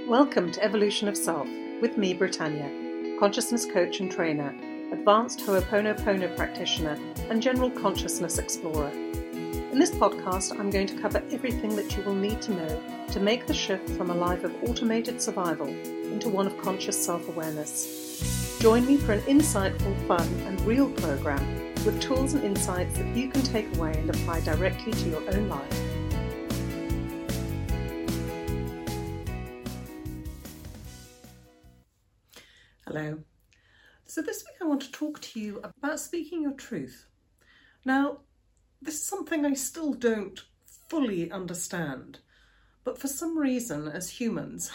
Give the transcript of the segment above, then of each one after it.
Welcome to Evolution of Self with me, Britannia, consciousness coach and trainer, advanced Ho'oponopono practitioner, and general consciousness explorer. In this podcast, I'm going to cover everything that you will need to know to make the shift from a life of automated survival into one of conscious self-awareness. Join me for an insightful, fun, and real program with tools and insights that you can take away and apply directly to your own life. Hello. So this week I want to talk to you about speaking your truth. Now, this is something I still don't fully understand, but for some reason as humans,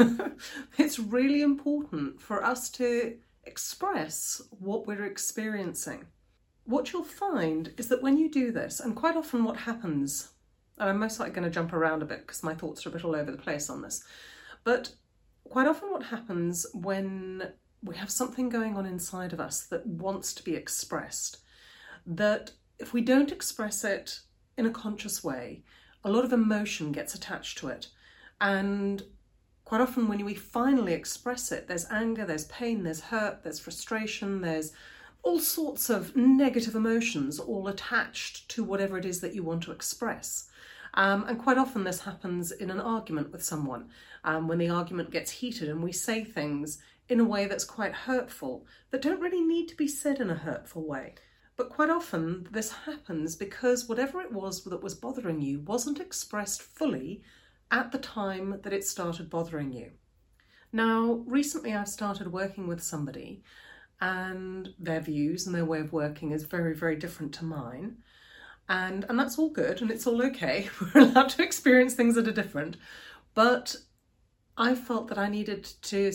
it's really important for us to express what we're experiencing. What you'll find is that when you do this, and quite often what happens, and I'm most likely going to jump around a bit because my thoughts are a bit all over the place on this, but quite often what happens when we have something going on inside of us that wants to be expressed, that if we don't express it in a conscious way, a lot of emotion gets attached to it. And quite often when we finally express it, there's anger, there's pain, there's hurt, there's frustration, there's all sorts of negative emotions all attached to whatever it is that you want to express. And quite often this happens in an argument with someone, when the argument gets heated and we say things in a way that's quite hurtful, that don't really need to be said in a hurtful way. But quite often this happens because whatever it was that was bothering you wasn't expressed fully at the time that it started bothering you. Now, recently I've started working with somebody and their views and their way of working is very, very different to mine. And that's all good and it's all okay. We're allowed to experience things that are different. But I felt that I needed to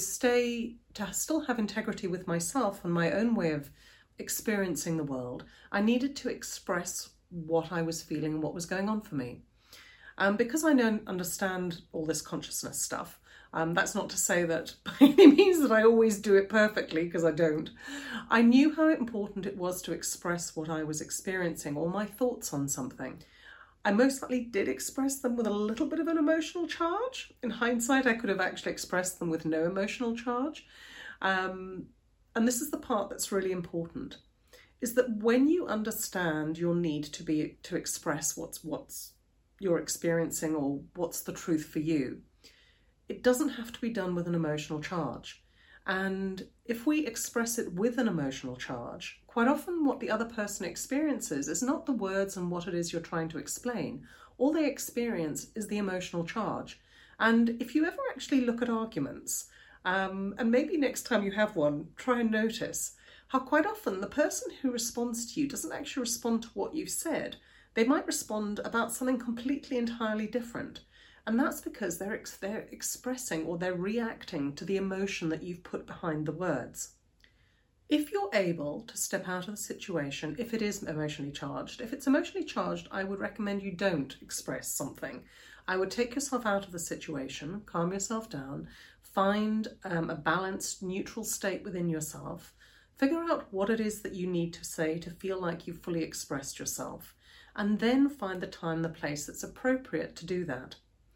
still have integrity with myself and my own way of experiencing the world. I needed to express what I was feeling and what was going on for me. Because I don't understand all this consciousness stuff, that's not to say that by any means that I always do it perfectly, because I don't. I knew how important it was to express what I was experiencing or my thoughts on something. I most likely did express them with a little bit of an emotional charge. In hindsight, I could have actually expressed them with no emotional charge. And this is the part that's really important, is that when you understand your need to express what's you're experiencing or what's the truth for you, it doesn't have to be done with an emotional charge. And if we express it with an emotional charge, quite often what the other person experiences is not the words and what it is you're trying to explain. All they experience is the emotional charge. And if you ever actually look at arguments, and maybe next time you have one, try and notice how quite often the person who responds to you doesn't actually respond to what you've said. They might respond about something completely entirely different. And that's because they're expressing or they're reacting to the emotion that you've put behind the words. If you're able to step out of the situation, if it is emotionally charged, if it's emotionally charged, I would recommend you don't express something. I would take yourself out of the situation, calm yourself down, find a balanced, neutral state within yourself, figure out what it is that you need to say to feel like you've fully expressed yourself, and then find the time, the place that's appropriate to do that.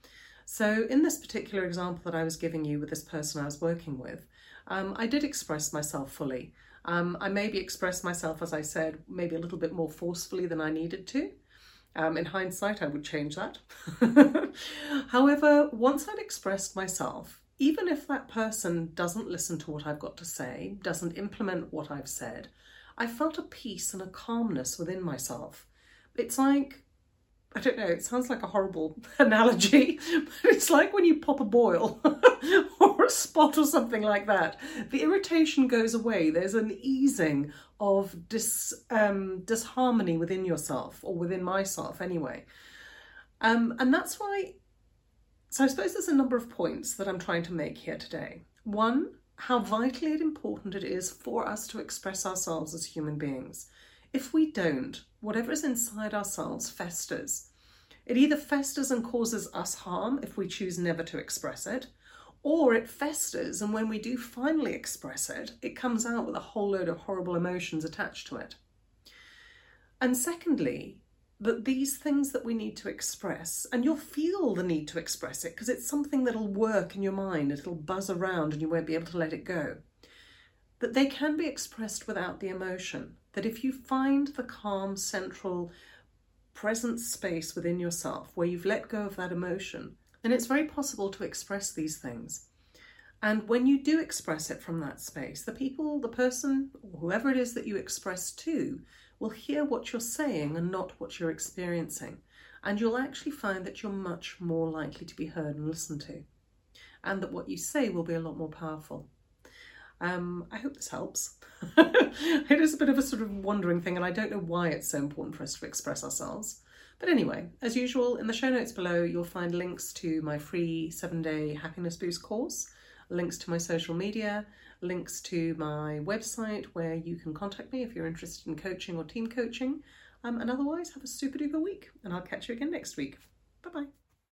So in this particular example that I was giving you with this person I was working with, I did express myself fully. I maybe expressed myself, as I said, maybe a little bit more forcefully than I needed to. In hindsight, I would change that. However, once I'd expressed myself, even if that person doesn't listen to what I've got to say, doesn't implement what I've said, I felt a peace and a calmness within myself. It's like, I don't know, it sounds like a horrible analogy, but it's like when you pop a boil or a spot or something like that. The irritation goes away. There's an easing of disharmony within yourself, or within myself anyway. And that's why, so I suppose there's a number of points that I'm trying to make here today. One, how vitally important it is for us to express ourselves as human beings. If we don't, whatever is inside ourselves festers. It either festers and causes us harm if we choose never to express it, or it festers and when we do finally express it, it comes out with a whole load of horrible emotions attached to it. And secondly, that these things that we need to express, and you'll feel the need to express it because it's something that'll work in your mind, it'll buzz around and you won't be able to let it go, that they can be expressed without the emotion. That if you find the calm, central, present space within yourself where you've let go of that emotion, then it's very possible to express these things. And when you do express it from that space, the people, the person, whoever it is that you express to, will hear what you're saying and not what you're experiencing. And you'll actually find that you're much more likely to be heard and listened to. And that what you say will be a lot more powerful. I hope this helps. It is a bit of a sort of wandering thing, and I don't know why it's so important for us to express ourselves. But anyway, as usual, in the show notes below, you'll find links to my free 7-day Happiness Boost course, links to my social media, links to my website where you can contact me if you're interested in coaching or team coaching. And otherwise, have a super duper week, and I'll catch you again next week. Bye-bye.